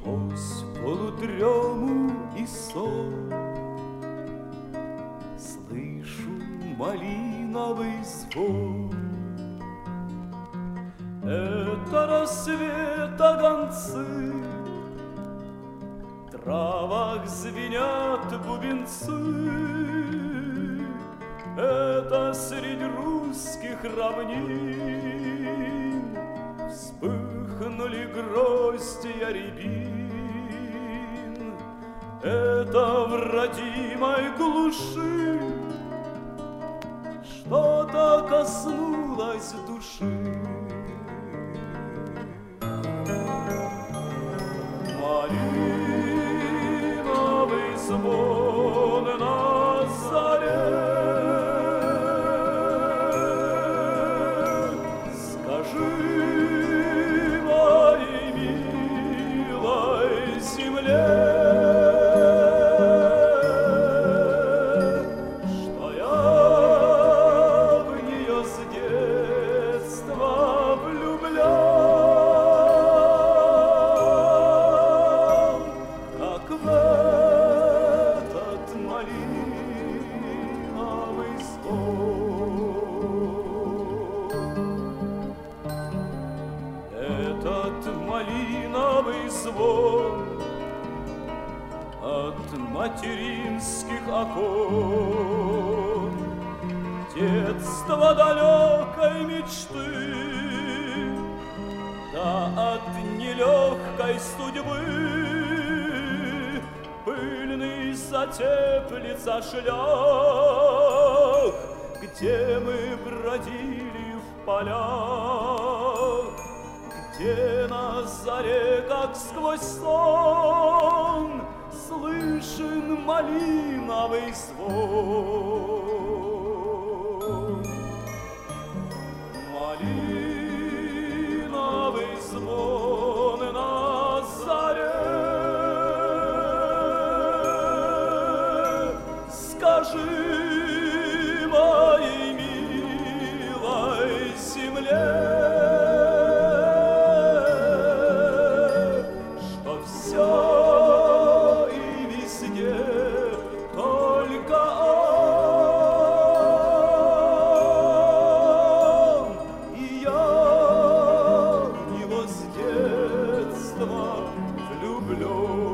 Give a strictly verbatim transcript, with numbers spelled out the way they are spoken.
Сквозь полудрему и сон слышу малиновый звон. Это рассвета гонцы, в травах звенят бубенцы. Это средь русских равнин вспыхнули гроздья рябин. Это в родимой глуши что-то коснулось души. Малиновый звон на заре, скажи моей милой земле, что я в нее с детства влюблен, как в этот малиновый звон. Этот малиновый звон от материнских окон, детства далекой мечты, да от нелегкой судьбы пыльный затеплится шлях, где мы бродили в полях, где на заре, как сквозь сон, слышен малиновый звон. Малиновый звон на заре, скажи моей милой земле, что все и везде только он, и я в него с детства влюблен.